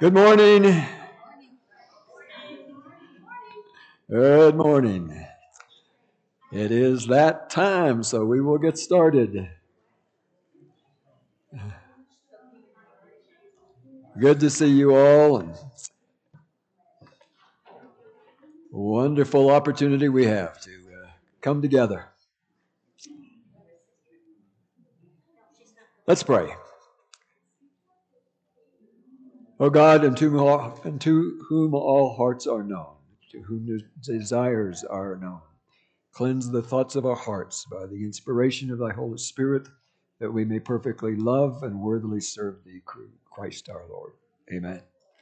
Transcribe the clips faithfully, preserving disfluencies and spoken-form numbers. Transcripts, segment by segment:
Good morning. Good morning. It is that time, so we will get started. Good to see you all, and wonderful opportunity we have to uh, come together. Let's pray. O God, unto whom all, unto whom all hearts are known, to whom desires are known, cleanse the thoughts of our hearts by the inspiration of thy Holy Spirit, that we may perfectly love and worthily serve thee, Christ our Lord. Amen.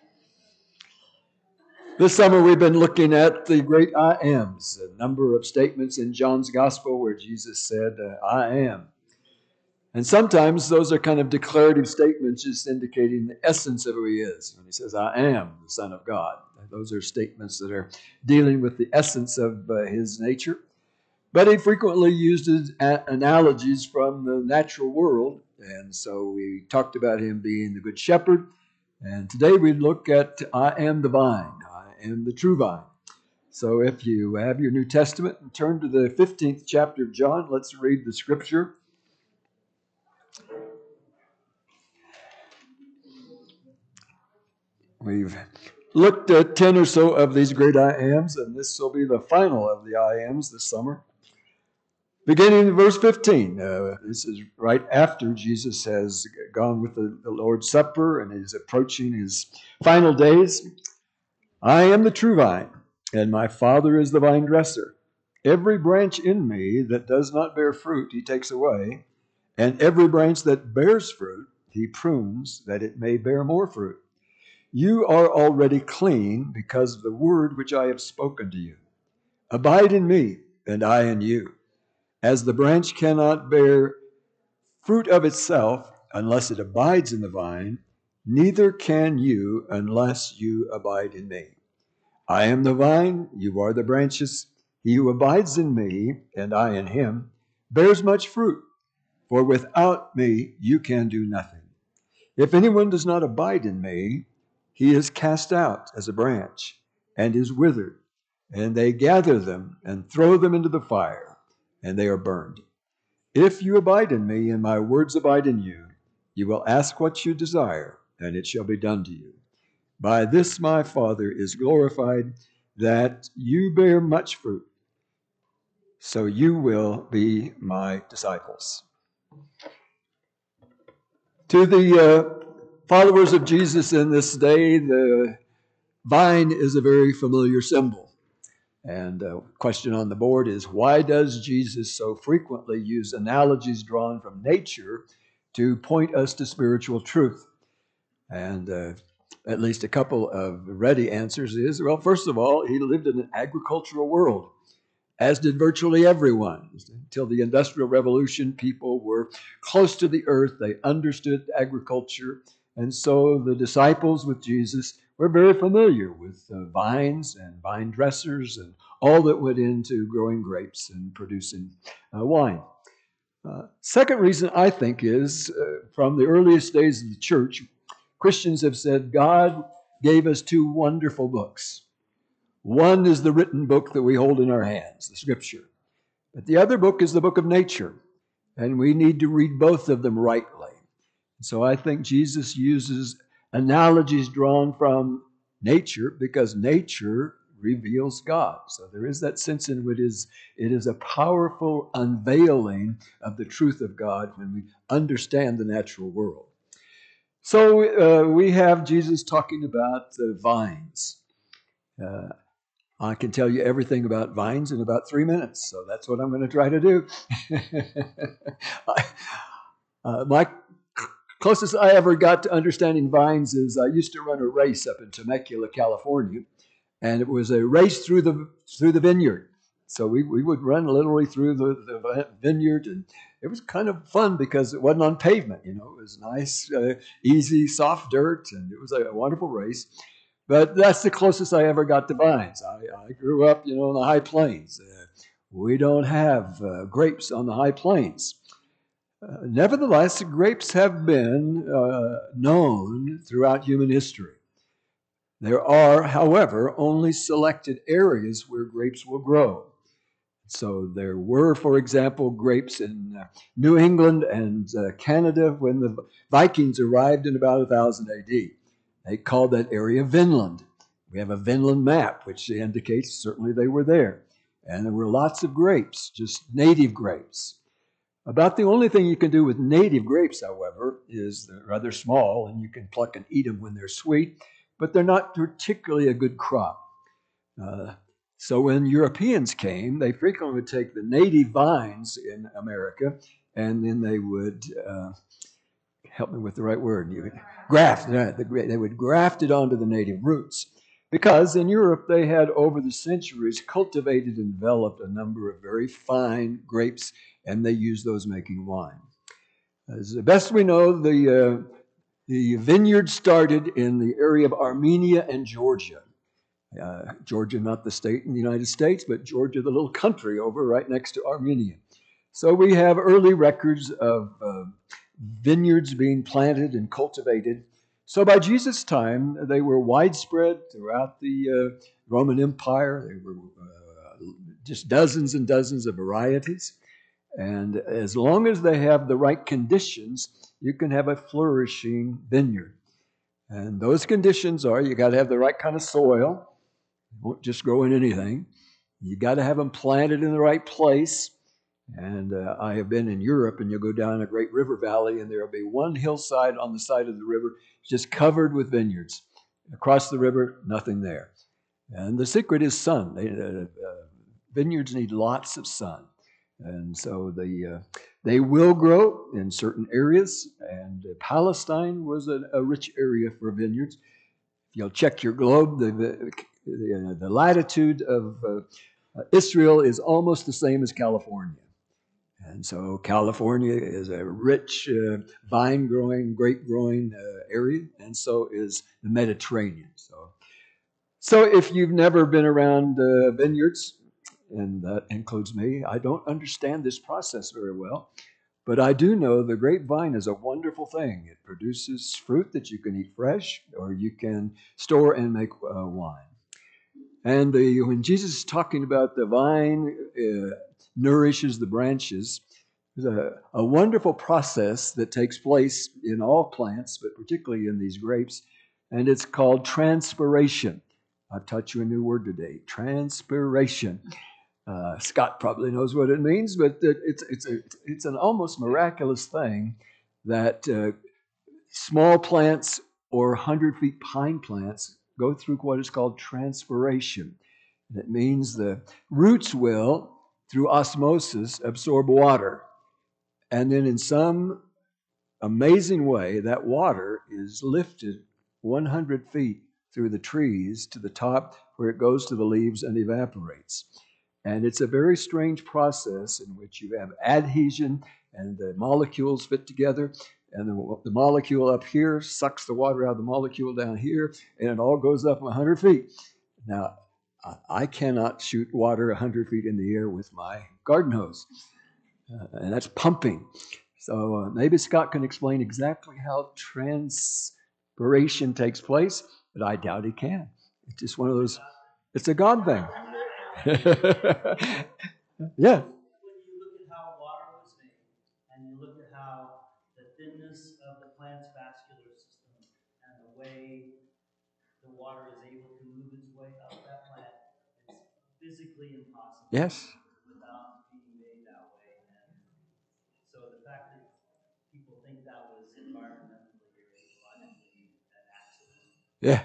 This summer we've been looking at the great I ams, a number of statements in John's Gospel where Jesus said, uh, I am. And sometimes those are kind of declarative statements just indicating the essence of who he is. When he says, I am the Son of God. Those are statements that are dealing with the essence of uh, his nature. But he frequently uses a- analogies from the natural world. And so we talked about him being the good shepherd. And today we look at I am the vine. I am the true vine. So if you have your New Testament and turn to the fifteenth chapter of John, let's read the scripture. We've looked at ten or so of these great I ams, and this will be the final of the I ams this summer. Beginning in verse fifteen, uh, this is right after Jesus has gone with the, the Lord's Supper and is approaching his final days. I am the true vine, and my Father is the vine dresser. Every branch in me that does not bear fruit, he takes away, and every branch that bears fruit, he prunes, that it may bear more fruit. You are already clean because of the word which I have spoken to you. Abide in me, and I in you. As the branch cannot bear fruit of itself unless it abides in the vine, neither can you unless you abide in me. I am the vine, you are the branches. He who abides in me, and I in him, bears much fruit, for without me you can do nothing. If anyone does not abide in me, he is cast out as a branch, and is withered, and they gather them and throw them into the fire, and they are burned. If you abide in me, and my words abide in you, you will ask what you desire, and it shall be done to you. By this my Father is glorified, that you bear much fruit, so you will be my disciples. To the uh, followers of Jesus in this day, the vine is a very familiar symbol. And the question on the board is, why does Jesus so frequently use analogies drawn from nature to point us to spiritual truth? And uh, at least a couple of ready answers is, well, first of all, he lived in an agricultural world, as did virtually everyone. Until the Industrial Revolution, people were close to the earth. They understood agriculture. And so the disciples with Jesus were very familiar with uh, vines and vine dressers and all that went into growing grapes and producing uh, wine. Uh, second reason, I think, is uh, from the earliest days of the church, Christians have said God gave us two wonderful books. One is the written book that we hold in our hands, the Scripture. But the other book is the book of nature, and we need to read both of them rightly. So I think Jesus uses analogies drawn from nature because nature reveals God. So there is that sense in which it is, it is a powerful unveiling of the truth of God when we understand the natural world. So uh, we have Jesus talking about the vines. Uh, I can tell you everything about vines in about three minutes, so that's what I'm going to try to do. I, uh, my closest I ever got to understanding vines is I used to run a race up in Temecula, California, and it was a race through the through the vineyard. So we, we would run literally through the, the vineyard, and it was kind of fun because it wasn't on pavement. You know, it was nice, uh, easy, soft dirt, and it was a wonderful race. But that's the closest I ever got to vines. I, I grew up, you know, in the high plains. Uh, we don't have uh, grapes on the high plains. Uh, nevertheless, grapes have been uh, known throughout human history. There are, however, only selected areas where grapes will grow. So there were, for example, grapes in uh, New England and uh, Canada when the Vikings arrived in about one thousand A D. They called that area Vinland. We have a Vinland map, which indicates certainly they were there. And there were lots of grapes, just native grapes. About the only thing you can do with native grapes, however, is they're rather small, and you can pluck and eat them when they're sweet, but they're not particularly a good crop. Uh, so when Europeans came, they frequently would take the native vines in America, and then they would, uh, help me with the right word, you would graft, they would graft it onto the native roots. Because in Europe, they had over the centuries cultivated and developed a number of very fine grapes, and they used those making wine. As the best we know, the, uh, the vineyard started in the area of Armenia and Georgia. Uh, Georgia, not the state in the United States, but Georgia, the little country over right next to Armenia. So we have early records of uh, vineyards being planted and cultivated. So by Jesus' time, they were widespread throughout the uh, Roman Empire. They were uh, just dozens and dozens of varieties. And as long as they have the right conditions, you can have a flourishing vineyard. And those conditions are, you got to have the right kind of soil. You won't just grow in anything. You got to have them planted in the right place. And uh, I have been in Europe, and you'll go down a great river valley, and there will be one hillside on the side of the river just covered with vineyards. Across the river, nothing there. And the secret is sun. They, uh, uh, vineyards need lots of sun. And so they, uh, they will grow in certain areas, and uh, Palestine was a, a rich area for vineyards. If you'll check your globe, the, the, uh, the latitude of uh, uh, Israel is almost the same as California. And so California is a rich uh, vine-growing, grape-growing uh, area, and so is the Mediterranean. So, so if you've never been around uh, vineyards, and that includes me, I don't understand this process very well, but I do know the grapevine is a wonderful thing. It produces fruit that you can eat fresh, or you can store and make uh, wine. And the, when Jesus is talking about the vine uh, nourishes the branches, there's a, a wonderful process that takes place in all plants, but particularly in these grapes, and it's called transpiration. I've taught you a new word today, transpiration. Uh, Scott probably knows what it means, but it, it's it's a, it's an almost miraculous thing that uh, small plants or hundred feet pine plants go through what is called transpiration. And it means the roots will, through osmosis, absorb water. And then in some amazing way, that water is lifted one hundred feet through the trees to the top where it goes to the leaves and evaporates. And it's a very strange process in which you have adhesion and the molecules fit together. And the, the molecule up here sucks the water out of the molecule down here, and it all goes up one hundred feet. Now, I cannot shoot water one hundred feet in the air with my garden hose, uh, and that's pumping. So uh, maybe Scott can explain exactly how transpiration takes place, but I doubt he can. It's just one of those, it's a God thing. Yeah. When you look at how water was made, and you look at how the thinness of the plant's vascular system and the way the water is able to move its way up that plant, it's physically impossible. Yes. Without being made that way. And so the fact that people think that was environmentally or ecologically an accident. Yeah.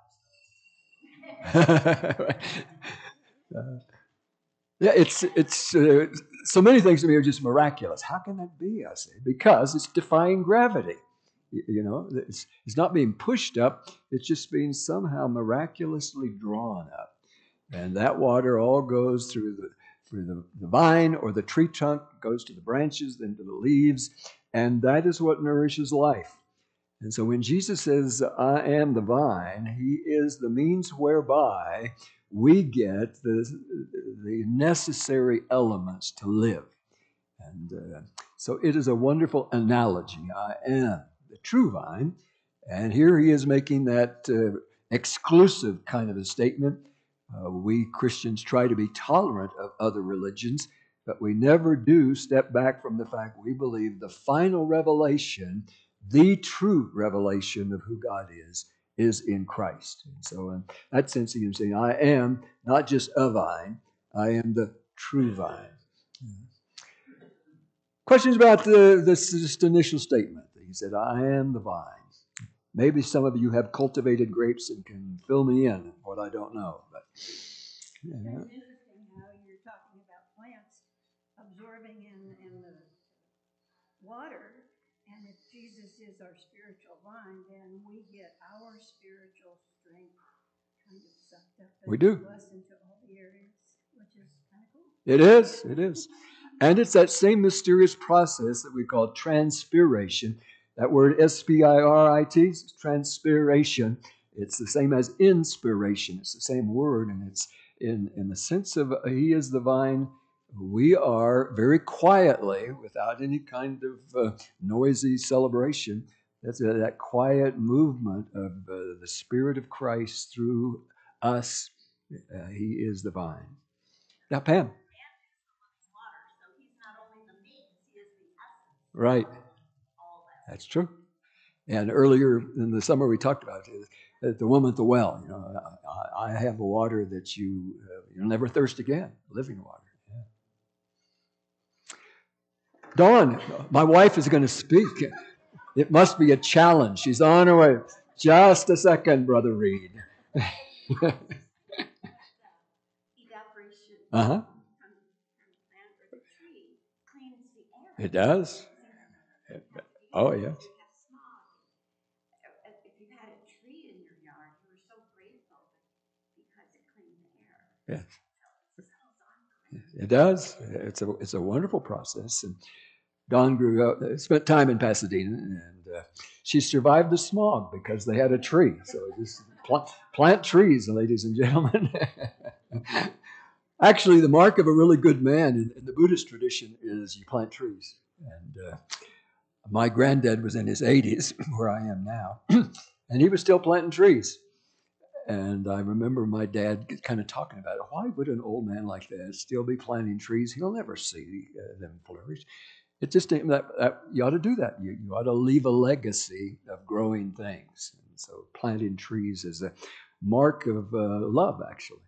uh, yeah, it's it's uh, so many things to me are just miraculous. How can that be? I say because it's defying gravity. You, you know, it's it's not being pushed up; it's just being somehow miraculously drawn up, and that water all goes through the through the, the vine or the tree trunk, goes to the branches, then to the leaves, and that is what nourishes life. And so when Jesus says, I am the vine, he is the means whereby we get the, the necessary elements to live. And uh, so it is a wonderful analogy. I am the true vine. And here he is making that uh, exclusive kind of a statement. Uh, we Christians try to be tolerant of other religions, but we never do step back from the fact we believe the final revelation, the true revelation of who God is, is in Christ. And so in that sense, he was saying, I am not just a vine, I am the true vine. Questions about the, this, this initial statement? He said, I am the vine. Maybe some of you have cultivated grapes and can fill me in what I don't know. But yeah. It's interesting how you're talking about plants absorbing in, in the water, and if Jesus is our spiritual vine, then we get our spiritual strength kind of sucked up We do. us into all the areas, which is kind of cool. It is, it is. And it's that same mysterious process that we call transpiration. That word S P I R I T, transpiration. It's the same as inspiration. It's the same word, and it's in, in the sense of he is the vine. We are very quietly, without any kind of uh, noisy celebration, that's a, that quiet movement of uh, the Spirit of Christ through us. Uh, he is the vine. Now, Pam. Right. That's true. And earlier in the summer, we talked about it, the woman at the well. You know, I, I have the water that you uh, you'll never thirst again, living water. Yeah. Dawn, my wife is going to speak. It must be a challenge. She's on her way. Just a second, Brother Reed. Evaporation. Uh huh. From the plant or the tree cleans the air. It does. Oh yes. If you had a tree in your yard, you were so grateful because it cleaned the air. Yes. It does. It's a it's a wonderful process. And Dawn grew up, spent time in Pasadena, and uh, she survived the smog because they had a tree. So just plant, plant trees, ladies and gentlemen. Actually, the mark of a really good man in, in the Buddhist tradition is you plant trees. And uh, my granddad was in his eighties, where I am now, and he was still planting trees. And I remember my dad kind of talking about it. Why would an old man like that still be planting trees? He'll never see uh, them flourish. It's just that, that you ought to do that. You, you ought to leave a legacy of growing things. And so planting trees is a mark of uh, love, actually.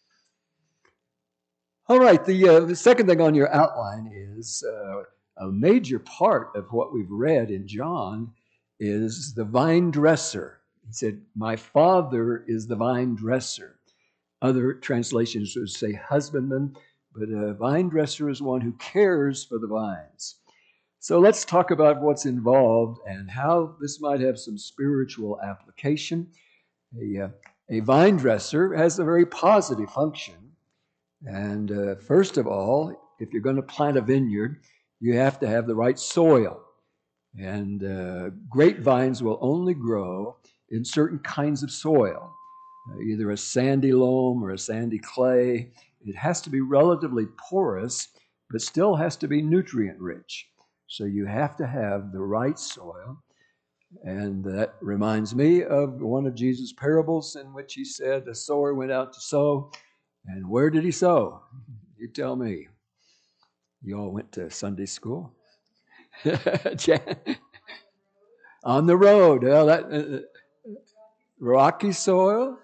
All right, the, uh, the second thing on your outline is uh, a major part of what we've read in John is the vine dresser. He said, my Father is the vine dresser. Other translations would say husbandman, but a vine dresser is one who cares for the vines. So let's talk about what's involved and how this might have some spiritual application. A, uh, a vine dresser has a very positive function. And uh, first of all, if you're going to plant a vineyard, you have to have the right soil. And uh, grapevines will only grow in certain kinds of soil, uh, either a sandy loam or a sandy clay. It has to be relatively porous, but still has to be nutrient rich. So you have to have the right soil. And that reminds me of one of Jesus' parables in which he said, a sower went out to sow. And where did he sow? You tell me. You all went to Sunday school? On the road. Well, that uh, rocky soil.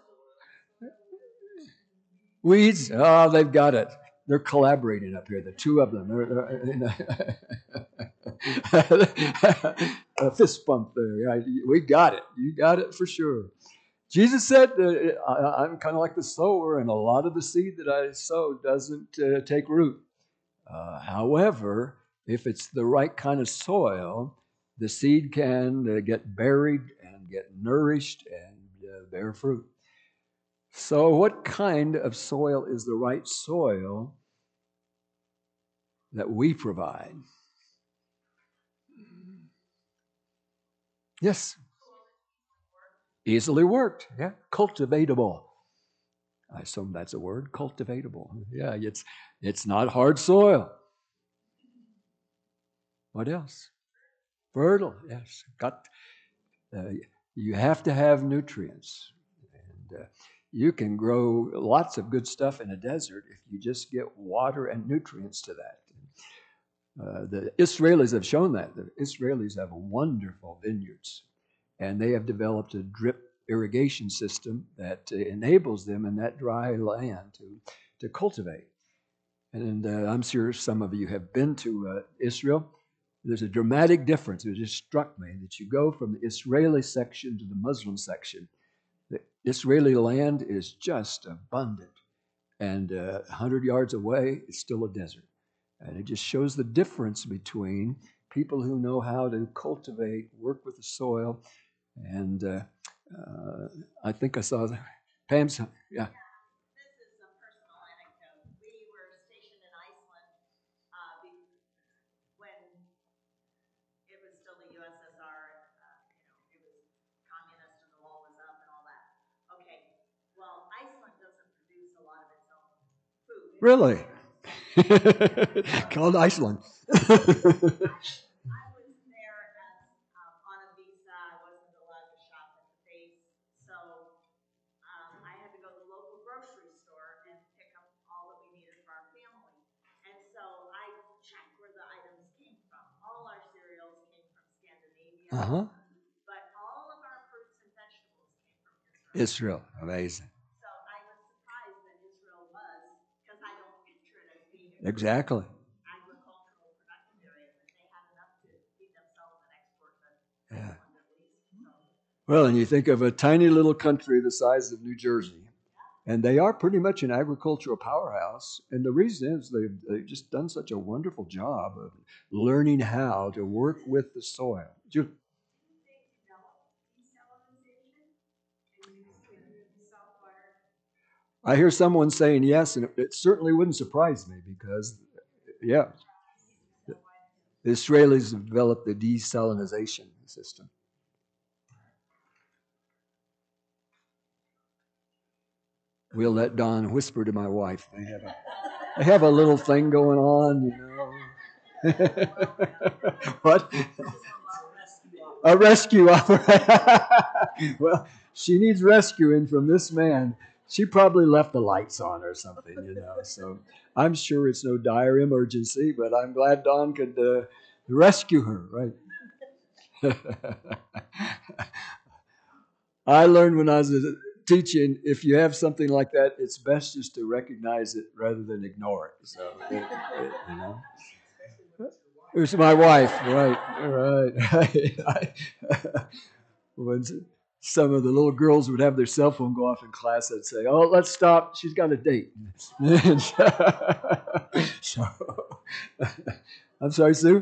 Weeds. Oh, they've got it. They're collaborating up here. The two of them. They're, they're, a fist bump there. We got it. You got it for sure. Jesus said, uh, I, I'm kind of like the sower, and a lot of the seed that I sow doesn't uh, take root. Uh, however, if it's the right kind of soil, the seed can uh, get buried and get nourished and uh, bear fruit. So what kind of soil is the right soil that we provide? Yes. Easily worked. Yeah. Cultivatable. I assume that's a word, cultivatable. Yeah, it's it's not hard soil. What else? Fertile, yes. Got uh, you have to have nutrients. And uh, you can grow lots of good stuff in a desert if you just get water and nutrients to that. Uh, the Israelis have shown that. The Israelis have wonderful vineyards, and they have developed a drip irrigation system that uh, enables them in that dry land to, to cultivate. And uh, I'm sure some of you have been to uh, Israel. There's a dramatic difference. It just struck me that you go from the Israeli section to the Muslim section. The Israeli land is just abundant, and uh, one hundred yards away, it's still a desert. And it just shows the difference between people who know how to cultivate, work with the soil. And uh, uh, I think I saw the, Pam's, yeah. This is a personal anecdote. We were stationed in Iceland uh, be- when it was still the U S S R. Uh, you know, it was communist and the wall was up and all that. Okay, well, Iceland doesn't produce a lot of its own food. Really? Called Iceland. I was there as um, on a visa. I wasn't allowed to shop at the base, so um, I had to go to the local grocery store and pick up all that we needed for our family. And so I checked where the items came from. All our cereals came from Scandinavia, Uh-huh. but all of our fruits and vegetables came from Israel. Israel. Amazing. So I was surprised that Israel was, because I don't picture it as being a Exactly. agricultural productive area, but they have enough to feed themselves and export to Yeah. Iceland at least. So, Well, and you think of a tiny little country the size of New Jersey, and they are pretty much an agricultural powerhouse. And the reason is they've, they've just done such a wonderful job of learning how to work with the soil. Ju- do they develop desalinization and use the saltwater? I hear someone saying yes, and it, it certainly wouldn't surprise me because, yeah, the Israelis have developed the desalinization system. We'll let Don whisper to my wife. They have a, they have a little thing going on, you know. What? A rescue operator. Well, she needs rescuing from this man. She probably left the lights on or something, you know. So I'm sure it's no dire emergency, but I'm glad Don could uh, rescue her, right? I learned when I was teaching, if you have something like that, it's best just to recognize it rather than ignore it. So, it, it, you know. It was my wife, right, right. When some of the little girls would have their cell phone go off in class, I'd say, "Oh, let's stop. She's got a date." So, I'm sorry, Sue.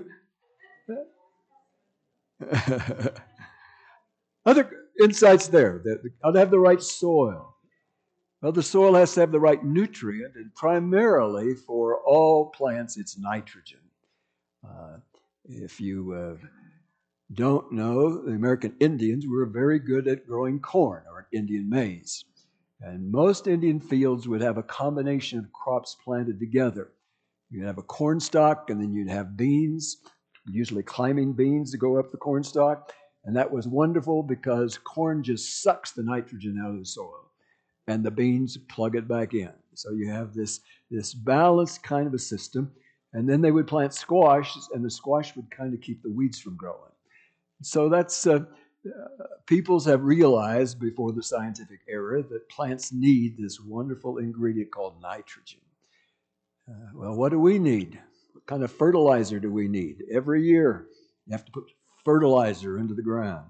Other insights there. That ought to have the right soil. Well, the soil has to have the right nutrient, and primarily for all plants, it's nitrogen. Uh, if you uh, don't know, the American Indians were very good at growing corn or Indian maize. And most Indian fields would have a combination of crops planted together. You'd have a corn stalk, and then you'd have beans, usually climbing beans to go up the corn stalk. And that was wonderful because corn just sucks the nitrogen out of the soil, and the beans plug it back in. So you have this, this balanced kind of a system. And then they would plant squash, and the squash would kind of keep the weeds from growing. So that's, uh, uh, peoples have realized before the scientific era that plants need this wonderful ingredient called nitrogen. Uh, well, what do we need? What kind of fertilizer do we need? Every year, you have to put fertilizer into the ground.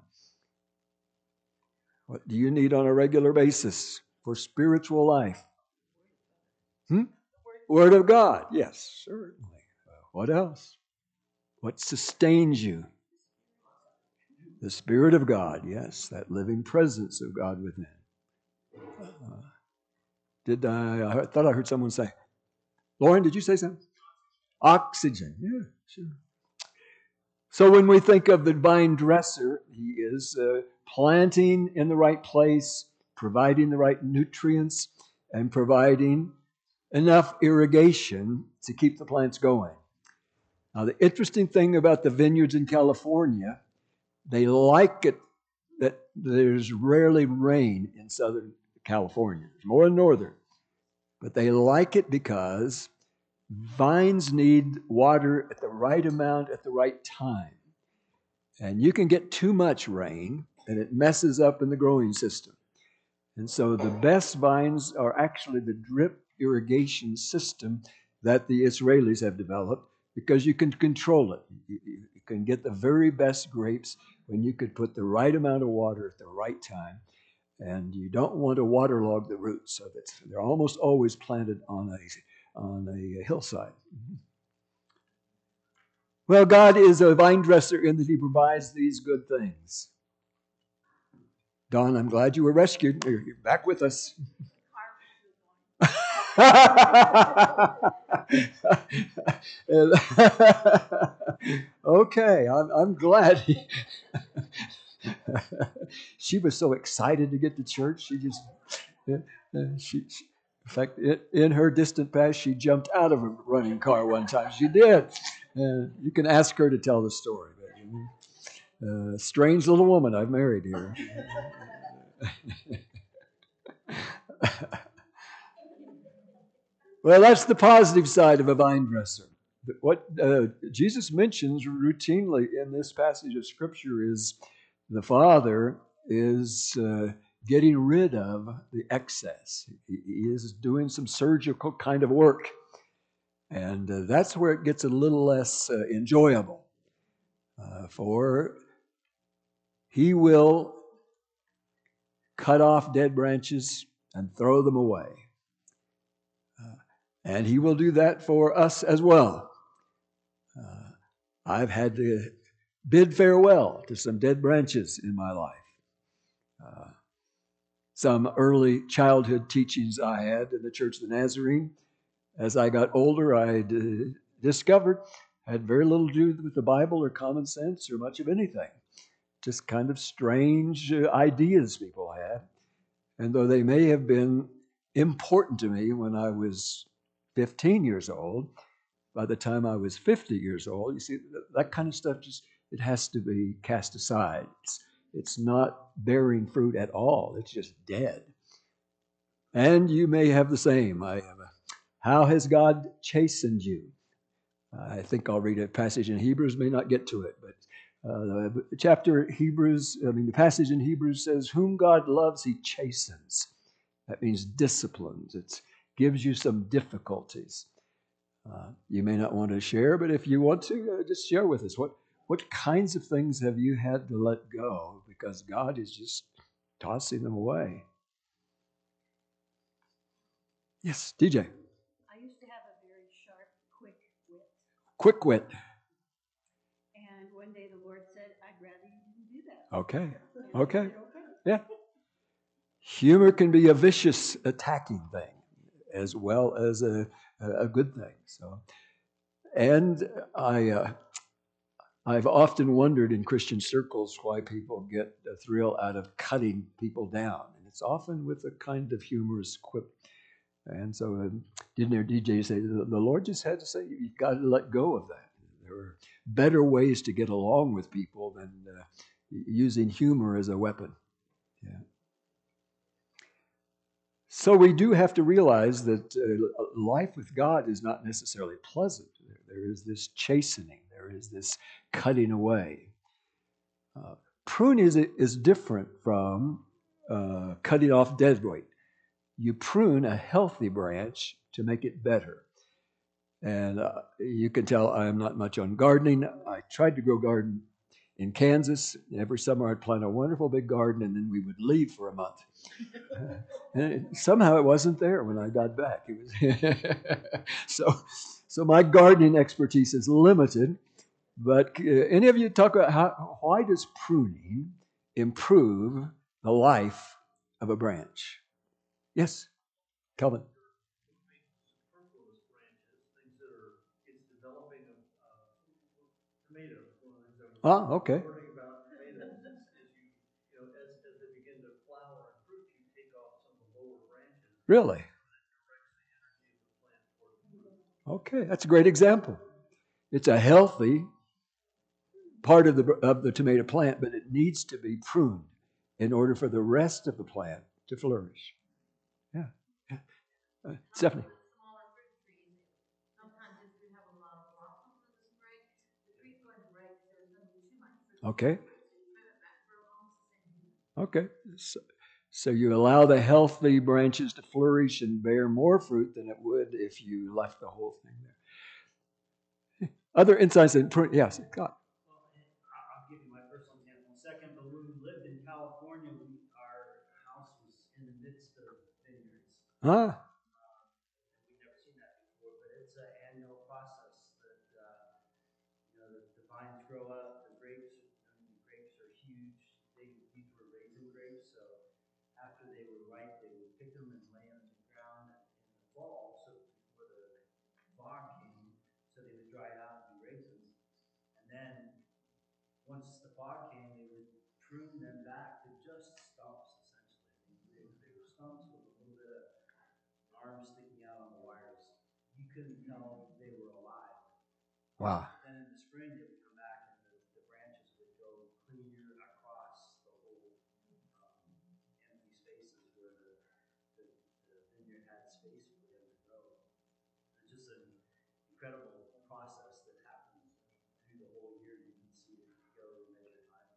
What do you need on a regular basis for spiritual life? Hmm? Word of God, yes, certainly. What else? What sustains you? The Spirit of God, yes, that living presence of God within. Uh, did I, I thought I heard someone say, Lauren, did you say something? Oxygen, yeah, sure. So when we think of the vine dresser, he is uh, planting in the right place, providing the right nutrients, and providing enough irrigation to keep the plants going. Now, the interesting thing about the vineyards in California, they like it that there's rarely rain in Southern California. It's more northern. But they like it because vines need water at the right amount at the right time. And you can get too much rain, and it messes up in the growing system. And so the best vines are actually the drip irrigation system that the Israelis have developed, because you can control it. You, you can get the very best grapes when you could put the right amount of water at the right time. And you don't want to waterlog the roots, so that they're almost always planted on a, on a hillside. Well, God is a vine dresser in that he provides these good things. Don, I'm glad you were rescued. You're back with us. Okay, I'm, I'm glad. He she was so excited to get to church. She just, uh, she, she, in fact, in, in her distant past, she jumped out of a running car one time. She did. Uh, you can ask her to tell the story. Uh, strange little woman I've married here. Well, that's the positive side of a vine dresser. But what uh, Jesus mentions routinely in this passage of Scripture is the Father is uh, getting rid of the excess. He, he is doing some surgical kind of work. And uh, that's where it gets a little less uh, enjoyable. Uh, for he will cut off dead branches and throw them away. Uh, and he will do that for us as well. Uh, I've had to bid farewell to some dead branches in my life. Uh, some early childhood teachings I had in the Church of the Nazarene. As I got older, I d- discovered had very little to do with the Bible or common sense or much of anything. Just kind of strange uh, ideas people had. And though they may have been important to me when I was fifteen years old, by the time I was fifty years old, you see, that kind of stuff just, it has to be cast aside. It's, it's not bearing fruit at all. It's just dead. And you may have the same. I have a, how has God chastened you? I think I'll read a passage in Hebrews, may not get to it, but uh, the chapter Hebrews, I mean, the passage in Hebrews says, whom God loves, he chastens. That means disciplines. It gives you some difficulties. Uh, you may not want to share, but if you want to, uh, just share with us. What, what kinds of things have you had to let go because God is just tossing them away? Yes, D J. I used to have a very sharp, quick wit. Quick wit. And one day the Lord said, I'd rather you didn't do that. Okay. And I Okay. said, okay. Yeah. Humor can be a vicious attacking thing as well as a, a good thing. So, and I, uh, I've often wondered in Christian circles why people get a thrill out of cutting people down. And it's often with a kind of humorous quip. And so um, didn't their D J say, the, the Lord just had to say, you've got to let go of that. There are better ways to get along with people than uh, using humor as a weapon. Yeah. So we do have to realize that uh, life with God is not necessarily pleasant. There is this chastening. There is this cutting away. Uh, prune is, is different from uh, cutting off dead weight. You prune a healthy branch to make it better. And uh, you can tell I'm not much on gardening. I tried to grow garden in Kansas. Every summer I'd plant a wonderful big garden, and then we would leave for a month. And it, somehow it wasn't there when I got back. It was so, so my gardening expertise is limited. But uh, any of you talk about how, why does pruning improve the life of a branch? Yes, Calvin. Ah, okay. Really? Okay, that's a great example. It's a healthy part of the of the tomato plant, but it needs to be pruned in order for the rest of the plant to flourish. Yeah. yeah. Uh, Stephanie. Smaller fruit trees, sometimes if you have a lot of blossoms in the spring, the tree's going to break, so there's going to be too much fruit. Okay. So you trim it back for a long season. Okay. So, so you allow the healthy branches to flourish and bear more fruit than it would if you left the whole thing there. Other insights in prune, yes, God. Well, I- I'll give you my personal example in a second, but when we lived in California, we, our house was in the midst of vineyards. Huh? Uh, we'd never seen that before, but it's an annual process that, uh, you know, the, the vines grow up, the grapes, I mean, the grapes are huge. They, these were raisin grapes, so after they were ripe, they would pick them and lay them to the ground in the fall, so before the fog came, so they would dry out and be raisins. And then once the fog came, they would prune them back to just stumps, essentially. They, they were stumps with a little bit of arms sticking out on the wires. You couldn't tell they were alive. Wow. Then in the spring, they would come back and the, the branches would go clear across the whole um, empty spaces where the, the, the vineyard had space for them to grow. It's just an incredible process that happens through the whole year. You can see it go and measure time.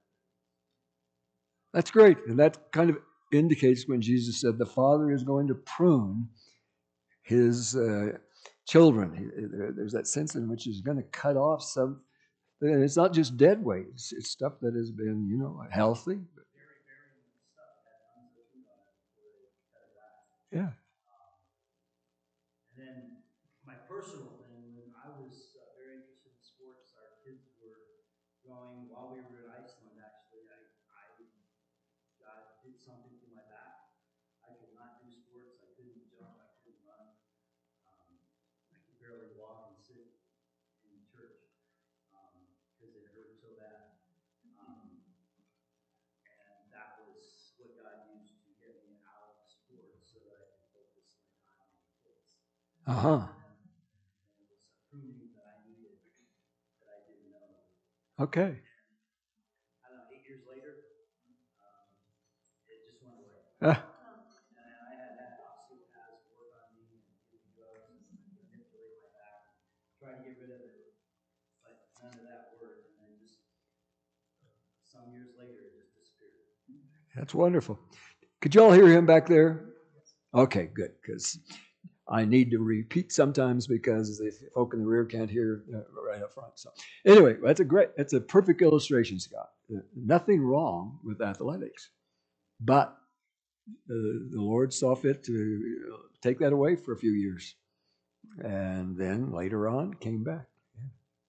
That's great. And that kind of indicates when Jesus said the Father is going to prune his uh, children. He, there, there's that sense in which he's going to cut off some. And it's not just dead weight. It's, it's stuff that has been, you know, healthy. Very, very stuff that had tons of food on it before they cut it back. Yeah. Um, and then my personal thing, when I was uh, very interested in sports, our kids were going while we were in Iceland. Actually, I I got, did something to my back. I could not do sports. I couldn't jump. I couldn't run. Um, I could barely walk and sit in church because um, it hurt so bad. Um, and that was what God used to get me out of sports so that I could focus my time on the kids. Uh huh. And it was a pruning that I needed that I didn't know. Okay. I don't know, eight years later, um, it just went away. Uh, And I had had osteopaths work on me and give me drugs and manipulate my back, try to get rid of it, but none of that worked. And then just some years later, it just disappeared. that's wonderful. Could you all hear him back there? Okay, good. Because I need to repeat sometimes because the folk in the rear can't hear uh, right up front. So anyway, that's a great, that's a perfect illustration, Scott. Uh, nothing wrong with athletics, but uh, the Lord saw fit to uh, take that away for a few years, and then later on came back. Yeah.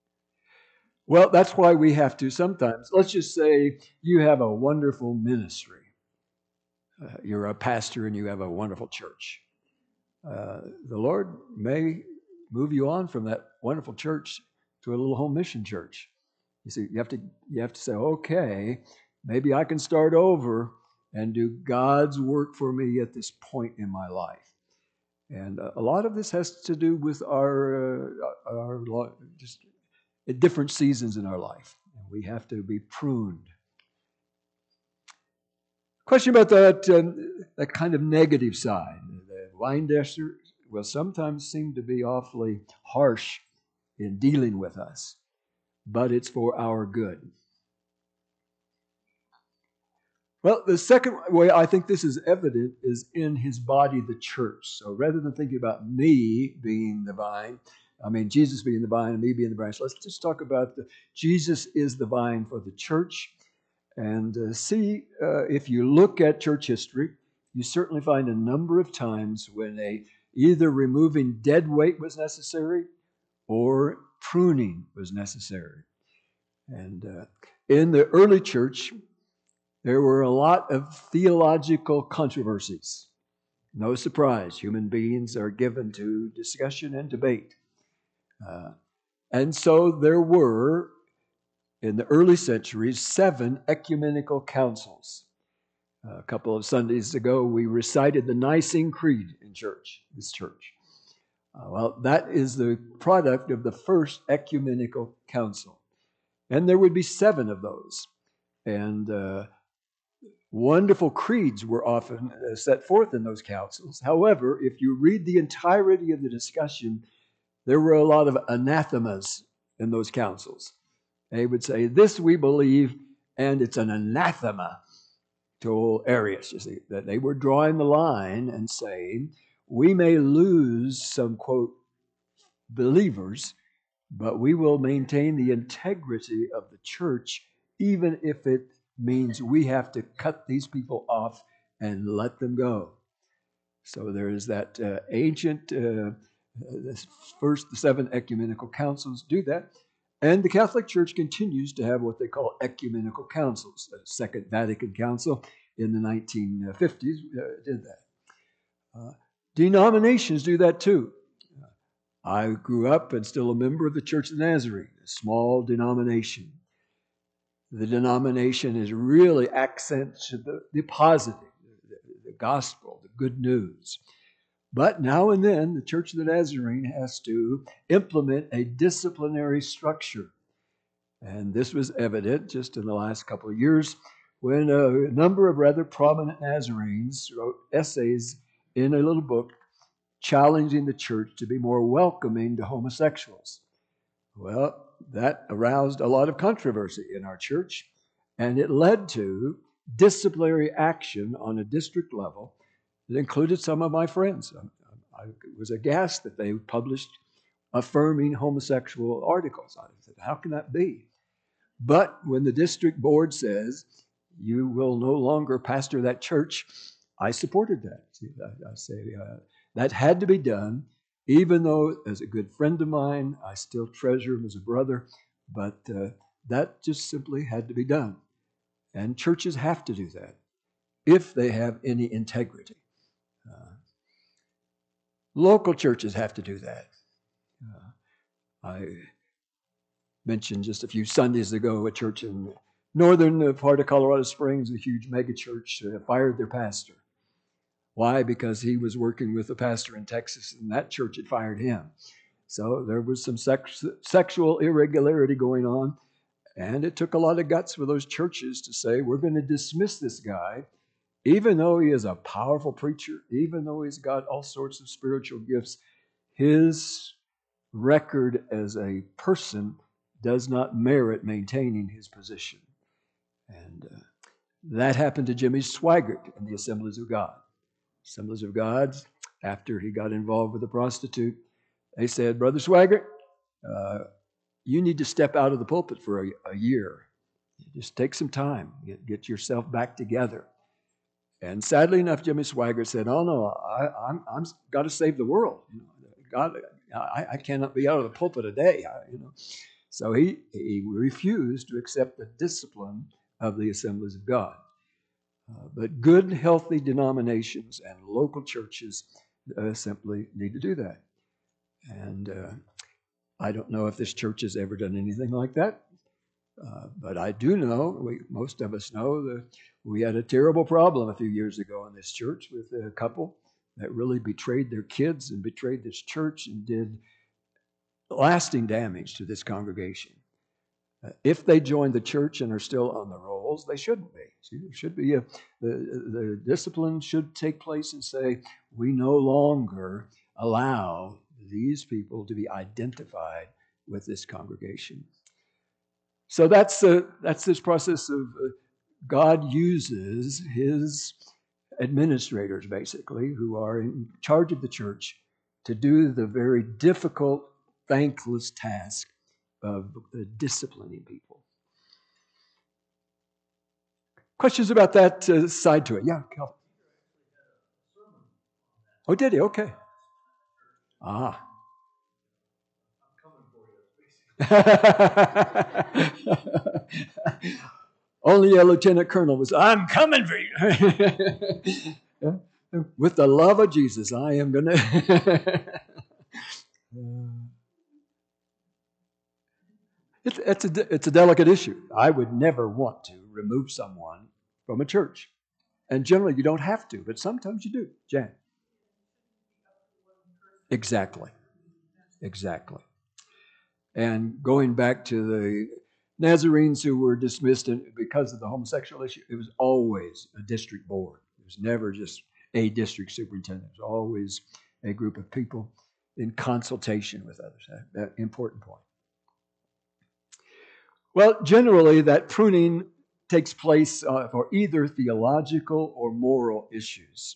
Well, that's why we have to sometimes. Let's just say you have a wonderful ministry. Uh, you're a pastor and you have a wonderful church. Uh, the Lord may move you on from that wonderful church to a little home mission church. You see, you have to you have to say, okay, maybe I can start over and do God's work for me at this point in my life. And uh, a lot of this has to do with our uh, our just at different seasons in our life. And we have to be pruned. Question about that um, that kind of negative side. The vine dresser will sometimes seem to be awfully harsh in dealing with us, but it's for our good. Well, the second way I think this is evident is in his body, the church. So rather than thinking about me being the vine, I mean, Jesus being the vine and me being the branch, let's just talk about the, Jesus is the vine for the church. And uh, see, uh, if you look at church history, you certainly find a number of times when a either removing dead weight was necessary or pruning was necessary. And uh, in the early church, there were a lot of theological controversies. No surprise, human beings are given to discussion and debate. Uh, and so there were, in the early centuries, seven ecumenical councils. A couple of Sundays ago, we recited the Nicene Creed in church, this church. Uh, well, that is the product of the first ecumenical council. And there would be seven of those. And uh, Wonderful creeds were often uh, set forth in those councils. However, if you read the entirety of the discussion, there were a lot of anathemas in those councils. They would say, this we believe, and it's an anathema to all Arius. You see, that they were drawing the line and saying, we may lose some, quote, believers, but we will maintain the integrity of the church, even if it means we have to cut these people off and let them go. So there is that uh, ancient, uh, the first, the seven ecumenical councils do that. And the Catholic Church continues to have what they call ecumenical councils. The Second Vatican Council in the nineteen fifties uh, did that. Uh, denominations do that too. I grew up and still a member of the Church of the Nazarene, a small denomination. The denomination is really accent to the, the positive, the, the gospel, the good news. But now and then, the Church of the Nazarene has to implement a disciplinary structure. And this was evident just in the last couple of years when a number of rather prominent Nazarenes wrote essays in a little book challenging the church to be more welcoming to homosexuals. Well, that aroused a lot of controversy in our church, and it led to disciplinary action on a district level that included some of my friends. I was aghast that they published affirming homosexual articles. I said, how can that be? But when the district board says, you will no longer pastor that church, I supported that. See, I, I say, uh, that had to be done, even though, as a good friend of mine, I still treasure him as a brother, but uh, that just simply had to be done. And churches have to do that if they have any integrity. Uh, local churches have to do that. Uh, I mentioned just a few Sundays ago a church in the northern part of Colorado Springs, a huge megachurch, uh, fired their pastor. Why? Because he was working with a pastor in Texas, and that church had fired him. So there was some sex, sexual irregularity going on, and it took a lot of guts for those churches to say, we're going to dismiss this guy, even though he is a powerful preacher, even though he's got all sorts of spiritual gifts. His record as a person does not merit maintaining his position. And uh, that happened to Jimmy Swaggart in the Assemblies of God. Assemblies of God, after he got involved with a prostitute, they said, Brother Swaggart, uh, you need to step out of the pulpit for a, a year. Just take some time. Get, get yourself back together. And sadly enough, Jimmy Swaggart said, oh no, I, I'm, I'm got to save the world. You know, God, I, I cannot be out of the pulpit a day. I, you know. So he, he refused to accept the discipline of the Assemblies of God. Uh, but good, healthy denominations and local churches uh, simply need to do that. And uh, I don't know if this church has ever done anything like that. Uh, but I do know, we, most of us know, that we had a terrible problem a few years ago in this church with a couple that really betrayed their kids and betrayed this church and did lasting damage to this congregation. Uh, if they joined the church and are still on the rolls, they shouldn't be. See, there should be a, the, the discipline should take place and say, we no longer allow these people to be identified with this congregation. So that's uh, that's this process of uh, God uses his administrators, basically, who are in charge of the church, to do the very difficult, thankless task of uh, disciplining people. Questions about that uh, side to it? Yeah, Calvin. Oh, did he? Okay. Ah. Only a lieutenant colonel was, I'm coming for you. With the love of Jesus, I am going to. It's, it's, a, it's a delicate issue. I would never want to remove someone from a church. And generally, you don't have to, but sometimes you do. Jan. Exactly. Exactly. And going back to the Nazarenes who were dismissed because of the homosexual issue, it was always a district board. It was never just a district superintendent. It was always a group of people in consultation with others. That, that important point. Well, generally, that pruning takes place uh, for either theological or moral issues.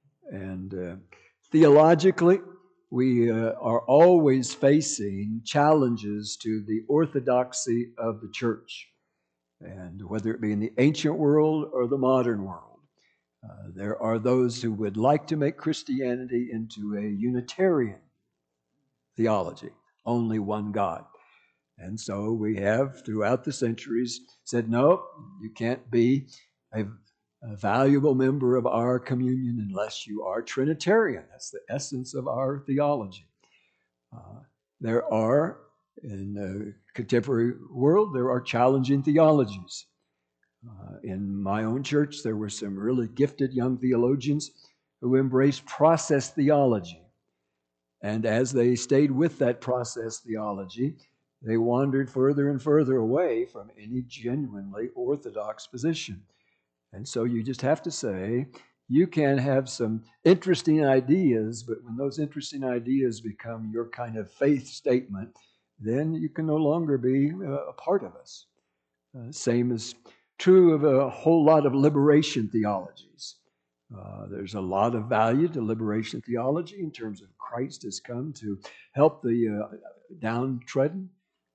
And uh, theologically, we uh, are always facing challenges to the orthodoxy of the church, and whether it be in the ancient world or the modern world. Uh, there are those who would like to make Christianity into a Unitarian theology, only one God. And so we have, throughout the centuries, said, no, you can't be a, a valuable member of our communion unless you are Trinitarian. That's the essence of our theology. Uh, there are, in the contemporary world, there are challenging theologies. Uh, in my own church, there were some really gifted young theologians who embraced process theology. And as they stayed with that process theology, they wandered further and further away from any genuinely orthodox position. And so you just have to say, you can have some interesting ideas, but when those interesting ideas become your kind of faith statement, then you can no longer be a part of us. Uh, same is true of a whole lot of liberation theologies. Uh, there's a lot of value to liberation theology in terms of Christ has come to help the uh, downtrodden.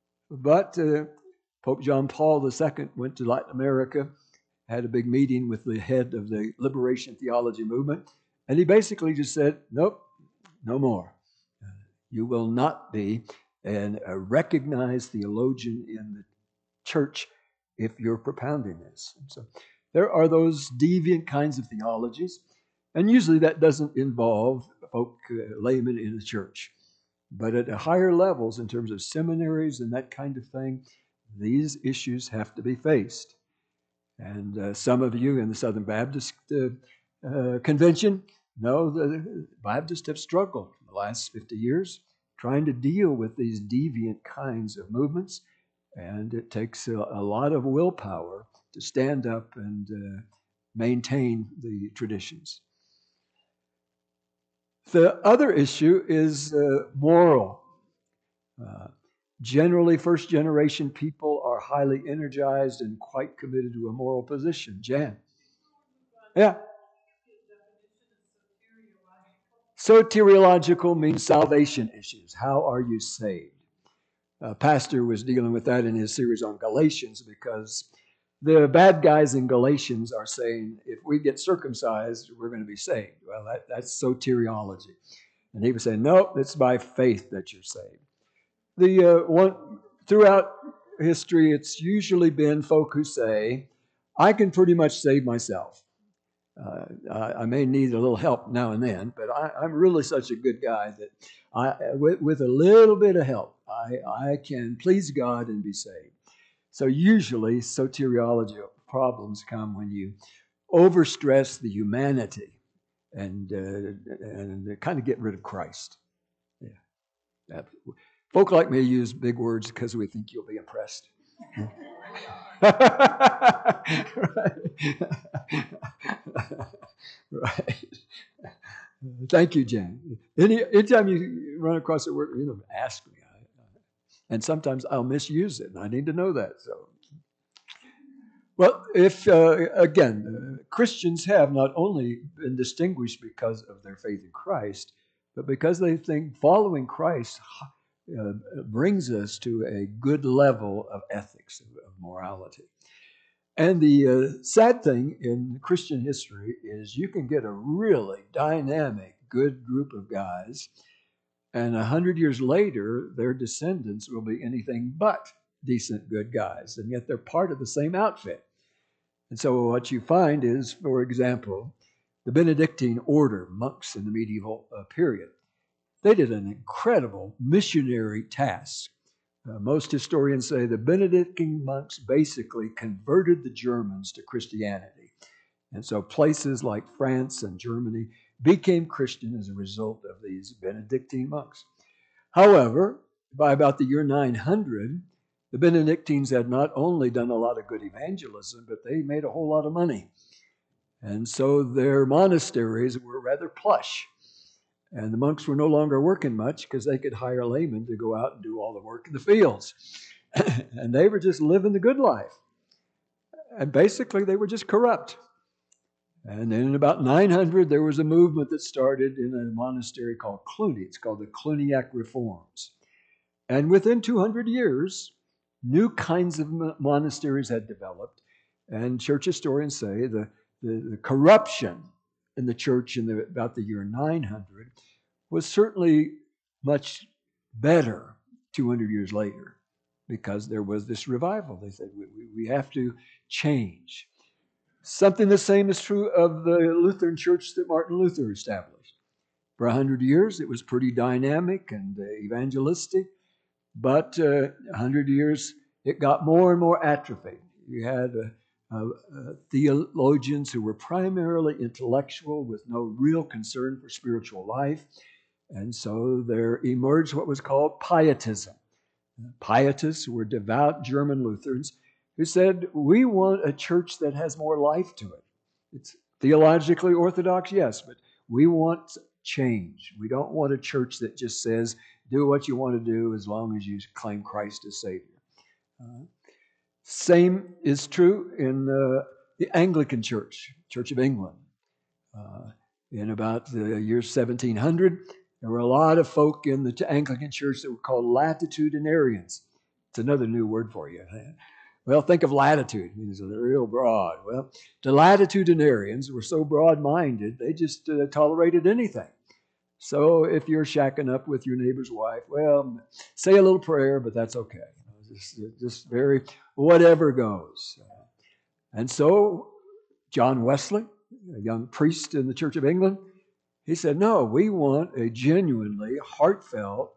But uh, Pope John Paul the Second went to Latin America, had a big meeting with the head of the liberation theology movement, and he basically just said, nope, no more. Uh, you will not be an, a recognized theologian in the church if you're propounding this. And so there are those deviant kinds of theologies, and usually that doesn't involve folk, uh, laymen in the church. But at higher levels, in terms of seminaries and that kind of thing, these issues have to be faced. And uh, some of you in the Southern Baptist uh, uh, Convention know the Baptists have struggled in the last fifty years trying to deal with these deviant kinds of movements. And it takes a, a lot of willpower to stand up and uh, maintain the traditions. The other issue is uh, moral. Uh, generally, first generation people are highly energized and quite committed to a moral position. Jan? Yeah. Soteriological means salvation issues. How are you saved? Uh, Pastor was dealing with that in his series on Galatians because the bad guys in Galatians are saying, if we get circumcised, we're going to be saved. Well, that, that's soteriology. And he was saying, no, it's by faith that you're saved. The uh, one throughout history, it's usually been folk who say, I can pretty much save myself. Uh, I, I may need a little help now and then, but I, I'm really such a good guy that I, with, with a little bit of help, I, I can please God and be saved. So usually soteriology problems come when you overstress the humanity and uh, and kind of get rid of Christ. Yeah, that, folk like me use big words because we think you'll be impressed. Right. Right. Thank you, Jan. Any anytime you run across a word, you know, ask me. I, I, and sometimes I'll misuse it, and I need to know that. So, well, if uh, again, uh, Christians have not only been distinguished because of their faith in Christ, but because they think following Christ uh, brings us to a good level of ethics, of, of morality. And the uh, sad thing in Christian history is you can get a really dynamic, good group of guys, and a hundred years later, their descendants will be anything but decent, good guys, and yet they're part of the same outfit. And so what you find is, for example, the Benedictine order, monks in the medieval uh, period, they did an incredible missionary task. Uh, most historians say the Benedictine monks basically converted the Germans to Christianity. And so places like France and Germany became Christian as a result of these Benedictine monks. However, by about the year nine hundred, the Benedictines had not only done a lot of good evangelism, but they made a whole lot of money. And so their monasteries were rather plush. And the monks were no longer working much because they could hire laymen to go out and do all the work in the fields. And they were just living the good life. And basically, they were just corrupt. And then in about nine hundred, there was a movement that started in a monastery called Cluny. It's called the Cluniac Reforms. And within two hundred years, new kinds of monasteries had developed. And church historians say the, the, the corruption in the church in the, about the year nine hundred was certainly much better two hundred years later, because there was this revival. They said, we, we have to change. Something the same is true of the Lutheran church that Martin Luther established. For a hundred years, it was pretty dynamic and uh, evangelistic, but uh, a hundred years, it got more and more atrophied. You had uh, uh, uh, theologians who were primarily intellectual with no real concern for spiritual life, and so there emerged what was called pietism. Pietists were devout German Lutherans who said, we want a church that has more life to it. It's theologically orthodox, yes, but we want change. We don't want a church that just says, do what you want to do as long as you claim Christ as Savior. Uh, same is true in uh, the Anglican Church, Church of England. Uh, in about the year seventeen hundred, there were a lot of folk in the Anglican Church that were called latitudinarians. It's another new word for you. Well, think of latitude. It means real broad. Well, the latitudinarians were so broad-minded, they just uh, tolerated anything. So if you're shacking up with your neighbor's wife, well, say a little prayer, but that's okay. Just, just very, whatever goes. And so John Wesley, a young priest in the Church of England, he said, no, we want a genuinely heartfelt,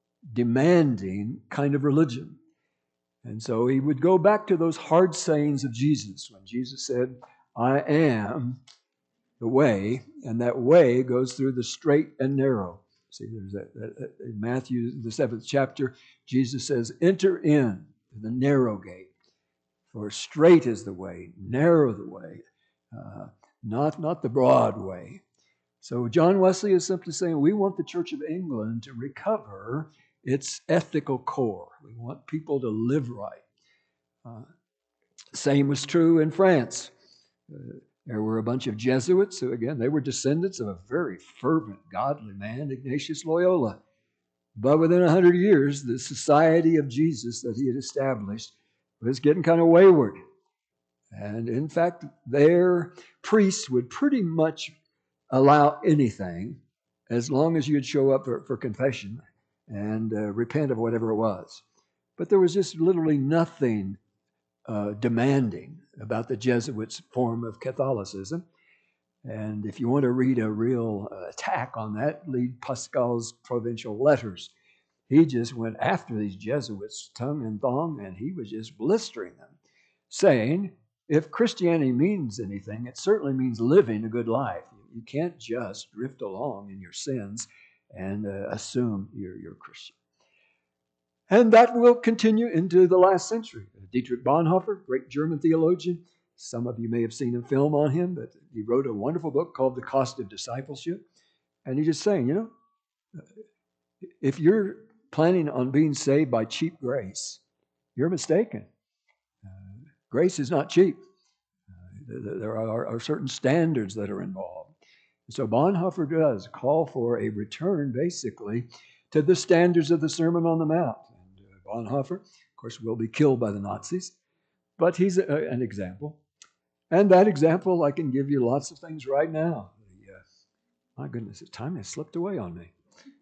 demanding kind of religion. And so he would go back to those hard sayings of Jesus when Jesus said, I am the way, and that way goes through the straight and narrow. See, there's that, that in Matthew, the seventh chapter, Jesus says, enter in the narrow gate, for straight is the way, narrow the way, uh, not, not the broad way. So John Wesley is simply saying, we want the Church of England to recover its ethical core. We want people to live right. Uh, same was true in France. Uh, there were a bunch of Jesuits who, again, they were descendants of a very fervent, godly man, Ignatius Loyola. But within a hundred years, the Society of Jesus that he had established was getting kind of wayward. And in fact, their priests would pretty much allow anything as long as you'd show up for, for confession and uh, repent of whatever it was. But there was just literally nothing uh, demanding about the Jesuits' form of Catholicism. And if you want to read a real uh, attack on that, read Pascal's Provincial Letters. He just went after these Jesuits, tongue and thong, and he was just blistering them, saying, if Christianity means anything, it certainly means living a good life. You can't just drift along in your sins and uh, assume you're, you're a Christian. And that will continue into the last century. Dietrich Bonhoeffer, great German theologian. Some of you may have seen a film on him, but he wrote a wonderful book called The Cost of Discipleship. And he's just saying, you know, if you're planning on being saved by cheap grace, you're mistaken. Uh, grace is not cheap. Uh, there are, are certain standards that are involved. So Bonhoeffer does call for a return, basically, to the standards of the Sermon on the Mount. And uh, Bonhoeffer, of course, will be killed by the Nazis, but he's a, an example. And that example, I can give you lots of things right now. The, uh, my goodness, the time has slipped away on me.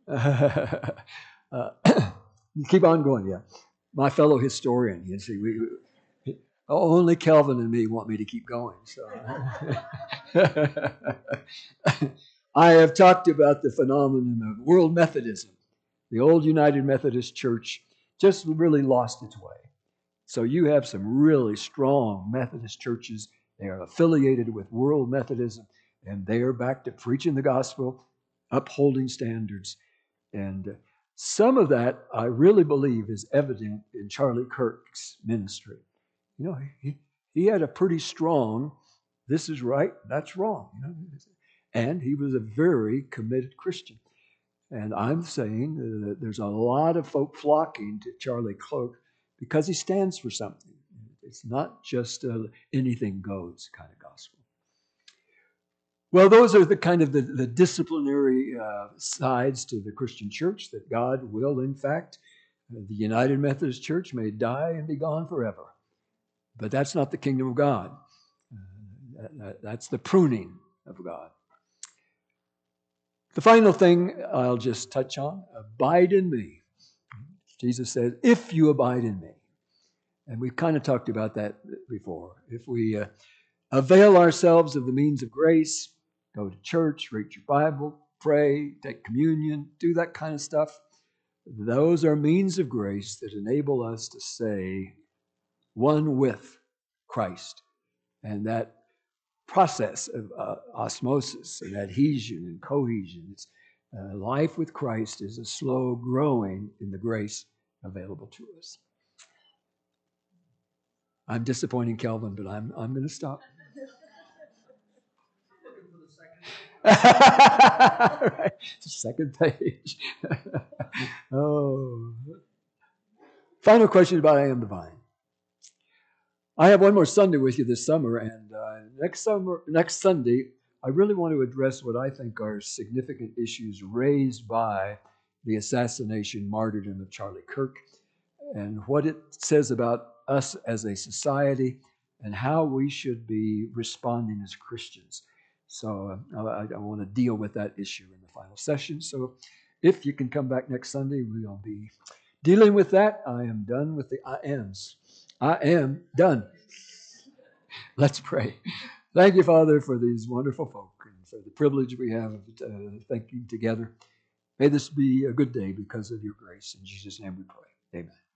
uh, keep on going, yeah. My fellow historian, you see, we, we only Calvin and me want me to keep going. So, I have talked about the phenomenon of world Methodism. The old United Methodist Church just really lost its way. So you have some really strong Methodist churches. They are affiliated with world Methodism, and they are back to preaching the gospel, upholding standards. And Some of that, I really believe, is evident in Charlie Kirk's ministry. You know, he, he had a pretty strong, this is right, that's wrong. You know? And he was a very committed Christian. And I'm saying that there's a lot of folk flocking to Charlie Kirk because he stands for something. It's not just a anything goes kind of gospel. Well, those are the kind of the, the disciplinary uh, sides to the Christian church, that God will, in fact, the United Methodist Church may die and be gone forever. But that's not the kingdom of God. Uh, that, that, that's the pruning of God. The final thing I'll just touch on, abide in me. Jesus said, if you abide in me. And we've kind of talked about that before. If we uh, avail ourselves of the means of grace, go to church, read your Bible, pray, take communion, do that kind of stuff, those are means of grace that enable us to say, one with Christ. And that process of uh, osmosis and adhesion and cohesion, it's, uh, life with Christ is a slow growing in the grace available to us. I'm disappointing Kelvin, but I'm I'm going to stop. Right. Second page. Oh. Final question about I Am the Vine. I have one more Sunday with you this summer, and uh, next summer, next Sunday, I really want to address what I think are significant issues raised by the assassination, martyrdom of Charlie Kirk, and what it says about us as a society and how we should be responding as Christians. So uh, I, I want to deal with that issue in the final session. So if you can come back next Sunday, we'll be dealing with that. I am done with the I ams. I am done. Let's pray. Thank you, Father, for these wonderful folk and for the privilege we have of uh, thinking together. May this be a good day because of your grace. In Jesus' name we pray. Amen.